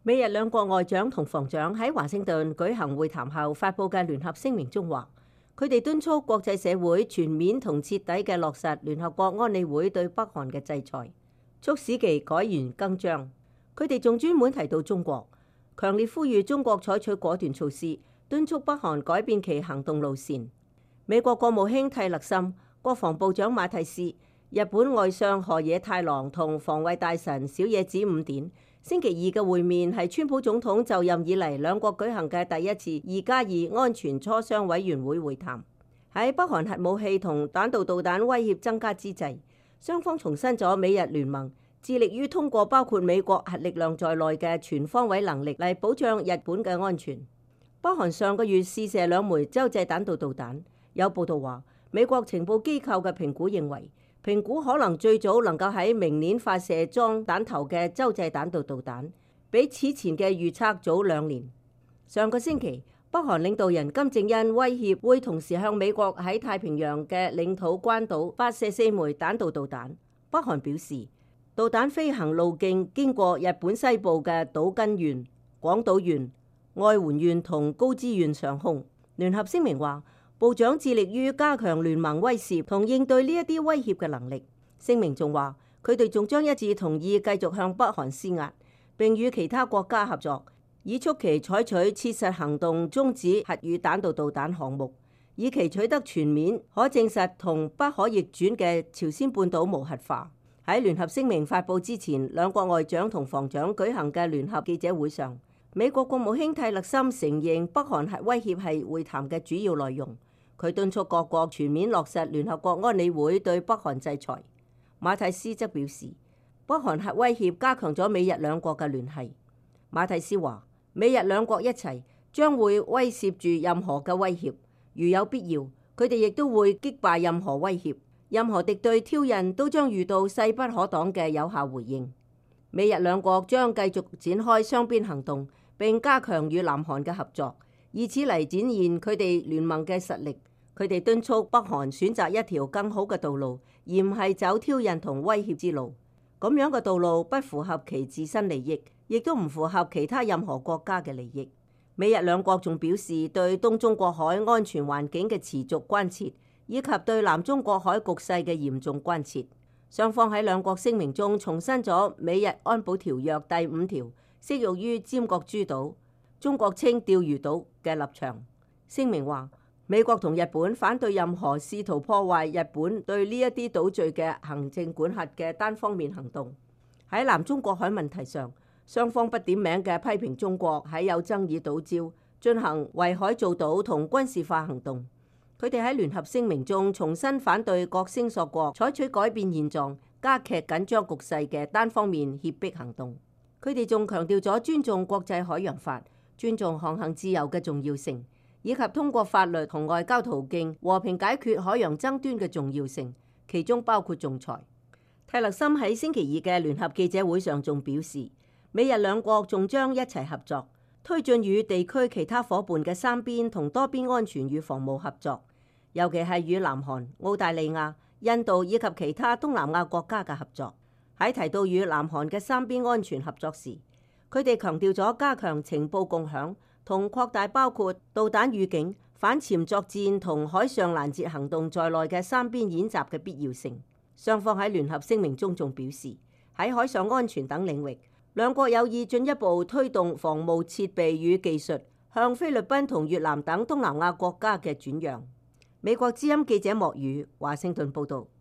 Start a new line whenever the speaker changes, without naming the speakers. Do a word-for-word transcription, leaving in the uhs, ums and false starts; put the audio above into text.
美日兩國外長同防長喺華盛頓舉行會談後發佈嘅聯合聲明中話，佢哋敦促國際社會全面同徹底嘅落實聯合國安理會對北韓嘅制裁，促使其改弦更張。佢哋仲專門提到中國，強烈呼籲中國採取果斷措施，敦促北韓改變其行動路線。美國國務卿蒂勒森、國防部長馬蒂斯、日本外相河野太郎同防衛大臣小野寺五典星期二嘅會面係川普總統就任以嚟兩國舉行嘅第一次二加二安全磋商委員會會談。喺北韓核武器同彈道導彈威脅增加之際，雙方重申咗美日聯盟致力於通過包括美國核力量在內嘅全方位能力嚟保障日本嘅安全。北韓上個月試射兩枚洲際彈道導彈，有報道話美國情報機構嘅評估認為，評估可能最早能夠喺明年發射裝彈頭嘅洲際彈道導彈，比此前嘅預測早兩年。上個星期，北韓領導人金正恩威脅會同時向美國喺太平洋嘅領土關島發射四枚彈道導彈。北韓表示，導彈飛行路徑經過日本西部嘅島根縣、廣島縣、愛媛縣同高知縣上空。聯合聲明話，部長致力於加強聯盟威懾同應對呢一啲威脅嘅能力。聲明仲話，佢哋仲將一致同意繼續向北韓施壓，並與其他國家合作，以促其採取切實行動終止核與彈道導彈項目，以期取得全面可證實同不可逆轉嘅朝鮮半島無核化。喺聯合聲明發佈之前，兩國外長同防長舉行嘅聯合記者會上，美國國務卿蒂勒森承認北韓核威脅係會談嘅主要內容。佢敦促各國全面落實聯合國安理會對北韓制裁。馬蒂斯則表示，北韓核威脅加強咗美日兩國嘅聯繫。馬蒂斯話，美日兩國一齊將會威懾住任何嘅威脅，如有必要，佢哋亦都會擊敗任何威脅，任何敵對挑釁都將遇到勢不可擋嘅有效回應。美日兩國將繼續展開雙邊行動，並加強與南韓嘅合作，以此嚟展現佢哋聯盟嘅實力。佢哋敦促北韓選擇一條更好嘅道路，而唔係走挑釁同威脅之路。咁樣嘅道路不符合其自身利益，亦都唔符合其他任何國家嘅利益。美日兩國仲表示對東中國海安全環境嘅持續關切，以及對南中國海局勢嘅嚴重關切。雙方喺兩國聲明中重申咗美日安保條約第五條適用於尖閣諸島、中國稱釣魚島嘅立場。聲明話，美國同日本反對任何試圖破壞日本對呢一啲島嶼嘅行政管轄嘅單方面行動。喺南中國海問題上，雙方不點名嘅批評中國喺有爭議島礁進行圍海造島同軍事化行動。佢哋喺聯合聲明中重新反對各聲索國採取改變現狀、加劇緊張局勢嘅單方面脅迫行動。佢哋仲強調咗尊重國際海洋法、尊重航行自由嘅重要性，以及通過法律同外交途徑和平解決海洋爭端嘅重要性，其中包括仲裁。蒂勒森喺星期二嘅聯合記者會上仲表示，美日兩國仲將一齊合作，推進與地區其他夥伴嘅三邊同多邊安全與防務合作，尤其係與南韓、澳大利亞、印度以及其他東南亞國家嘅合作。喺提到與南韓嘅三邊安全合作時，佢哋強調咗加強情報共享同擴大包括導彈預警、反潛作戰同海上攔截行動在內嘅三邊演習嘅必要性。雙方喺聯合聲明中仲表示，喺海上安全等領域，兩國有意進一步推動防務設備與技術向菲律賓同越南等東南亞國家嘅轉讓。美國之音記者莫宇華盛頓報導。